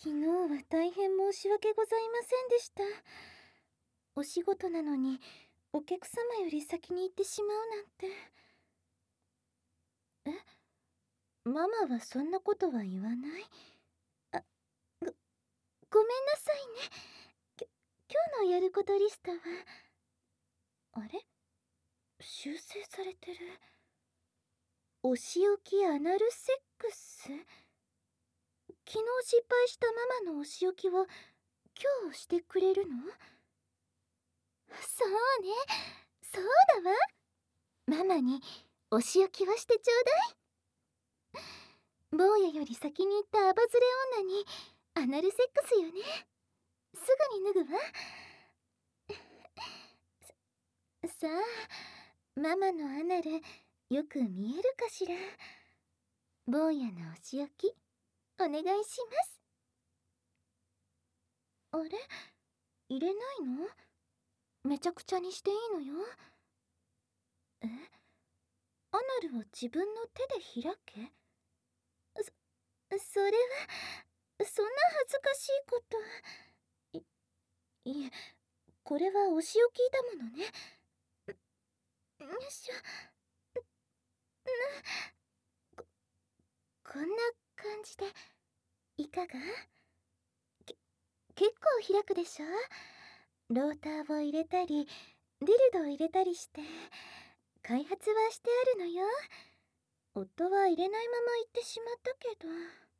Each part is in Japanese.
昨日は大変申し訳ございませんでした。お仕事なのにお客様より先に行ってしまうなんて。ママはそんなことは言わない？あ、ごめんなさいね。今日のやることリストは。あれ、修正されてる。お仕置きアナルセックス。昨日失敗したママのお仕置きを今日してくれるの？そうね、そうだわ。ママにお仕置きをしてちょうだい。坊やより先に行ったアバズレ女にアナルセックスよね。すぐに脱ぐわ。さあ、ママのアナルよく見えるかしら。坊やのお仕置きお願いします。あれ、入れないの？めちゃくちゃにしていいのよ。アナルを自分の手で開け？それはそんな恥ずかしいこと。いえ、これはお仕置きだものね。よいしょ。こんな感じでいかが？結構開くでしょ。ローターを入れたりディルドを入れたりして開発はしてあるのよ。夫は入れないまま行ってしまったけど。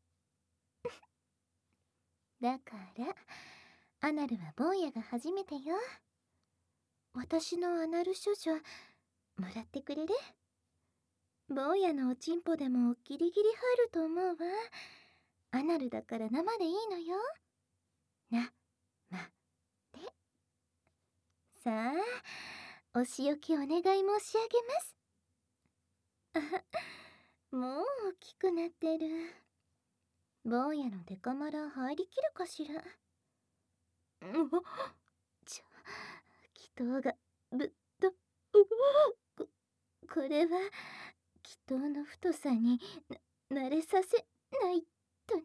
だからアナルは坊やが初めてよ。私のアナル処女もらってくれる？坊やのおちんぽでもギリギリ入ると思うわ。アナルだから生でいいのよ。な、ま、で。さあ、お仕置きお願い申し上げます。もう大きくなってる。坊やのデカマラ入りきるかしら。祈祷がぶっとこれは祈祷の太さに慣れさせないとね。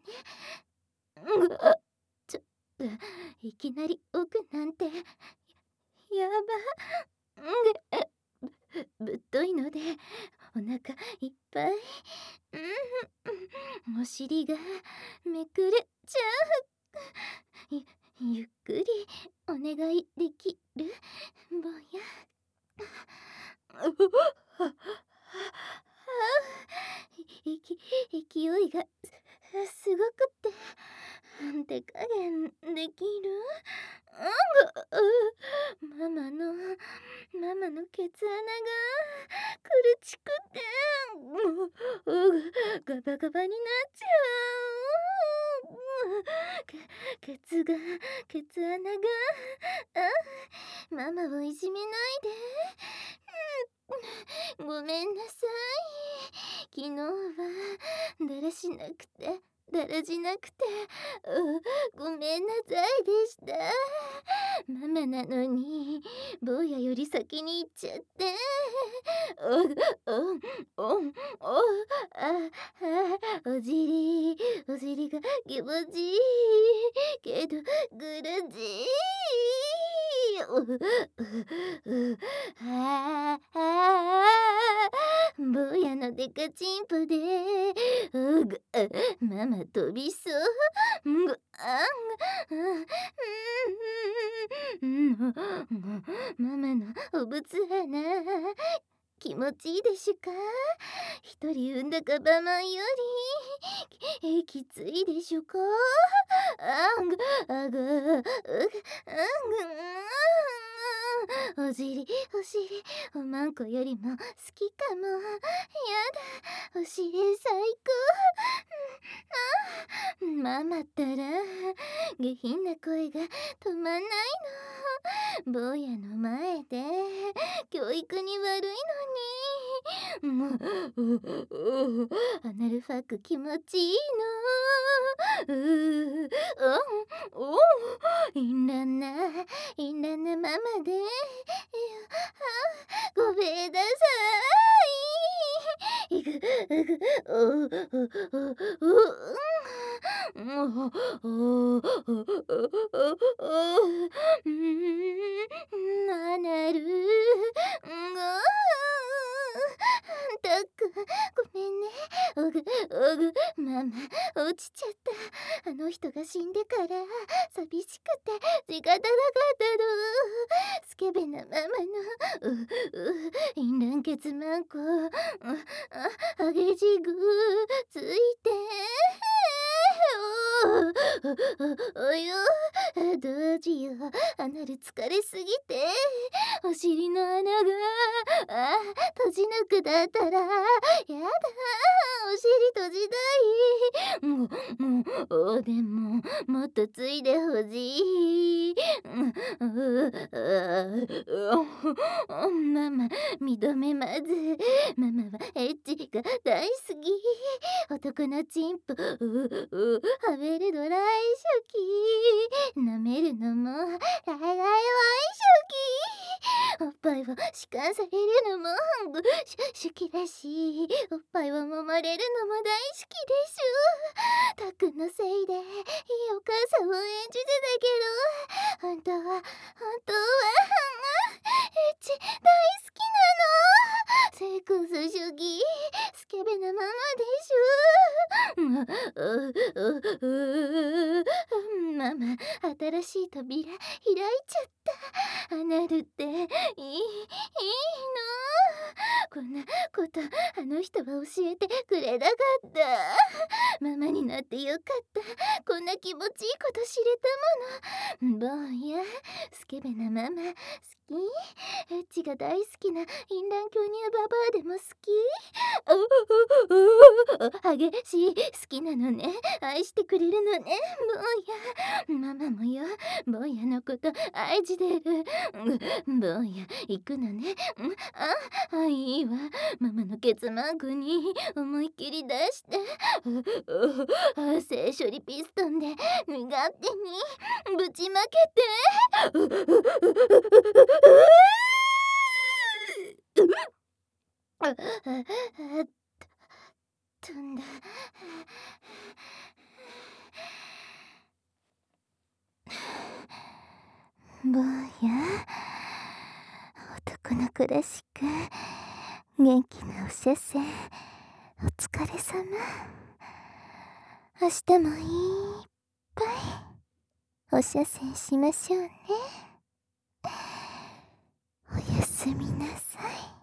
ちょいきなり奥なんてやば。ぶっといのでお腹いっぱい。お尻がめくれちゃう。ゆっくりお願いできる？坊や。勢いがすごくって手加減できる？ママのケツ穴が苦しくてガバガバになっちゃう。ケツ穴がママをいじめないで。ごめんなさい。昨日はだらしなくてだらじなくてごめんなさいでした。ママなのに坊やより先に行っちゃってお尻が気持ちいいけどぐらじい。坊やのデカチンポでママ飛びそう。ママのお仏穴気持ちいいでしゅか？一人産んだカバマンよりきついでしゅか？お尻おまんこよりも好きかも。やだ、お尻最高。ママったら下品な声が止まんないの。坊やの前で教育に悪いのに。アナルファック気持ちいいの。インランなママでごめんなさい。 ママ、落ちちゃった。あの人が死んでから寂しくて仕方なかったの。スケベなママの淫乱血マンコ、ハゲジグついておよ、どうしよう。アナル疲れすぎてお尻の穴が閉じなくなったらやだ。お尻閉じたい。でももっとついでほしい。ママ認めます。ママはエッチが大好き。男のチンポはめるの大好き。舐めるのも大好き。おっぱいを弛緩されるのも好きだし、おっぱいを揉まれるのも大好きでしょ。たっくんのせいでいいお母さんを演じてたけど、本当はエッチ大好きなの。セックス主義スケベなママでしょ。ママ、新しい扉開いちゃった。アナルっていいの。こんなことあの人は教えてくれなかった。ママになってよかった。こんな気持ちいいこと知れたもの。坊や、スケベなママ好き。エッチが大好きな淫乱巨乳ババアでも好き。激しい好きなのね。愛してくれるのね、坊や。ママもよ、坊やのこと愛してる。坊や行くのね。いいわ。ママのケツマークに思いっきり出して性処理ピストンで身勝手にぶちまけて飛んだ。坊や、男の子らしく元気なお射精お疲れ様。明日もいっぱいお射精しましょうね。おやすみなさい。